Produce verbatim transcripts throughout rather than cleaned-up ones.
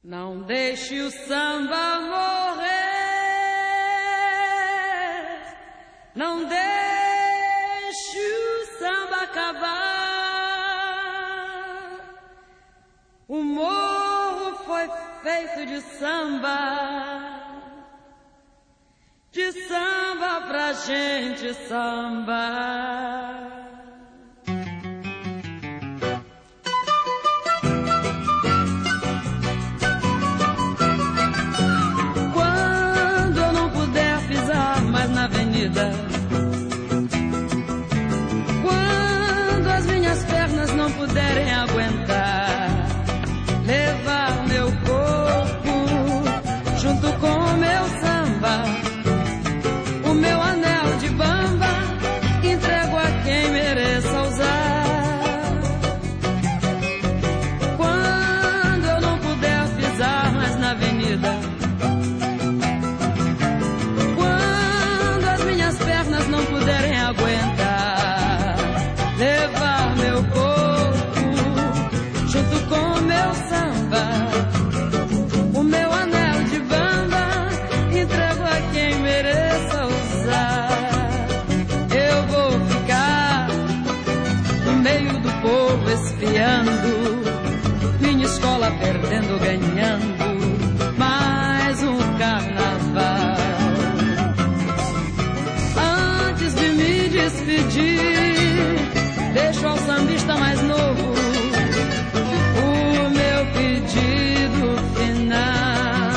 Não deixe o samba morrer, não deixe o samba acabar. O morro foi feito de samba, de samba pra gente sambar. Quando as minhas pernas não puderem aguentar, levar meu corpo junto com o meu samba, o meu anel de bamba, entrego a quem mereça usar. Quando eu não puder pisar mais na avenida, não puderem aguentar, levar meu corpo junto com o meu samba, o meu anel de bamba, entrego a quem mereça usar. Eu vou ficar no meio do povo espiando, minha escola perdendo, ganhando mais um carnaval. Despedir, deixo ao sambista mais novo o meu pedido final.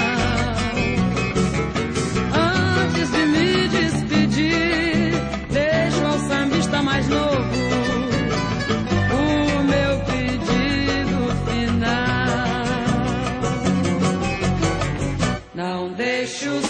Antes de me despedir, deixo ao sambista mais novo o meu pedido final. Não deixo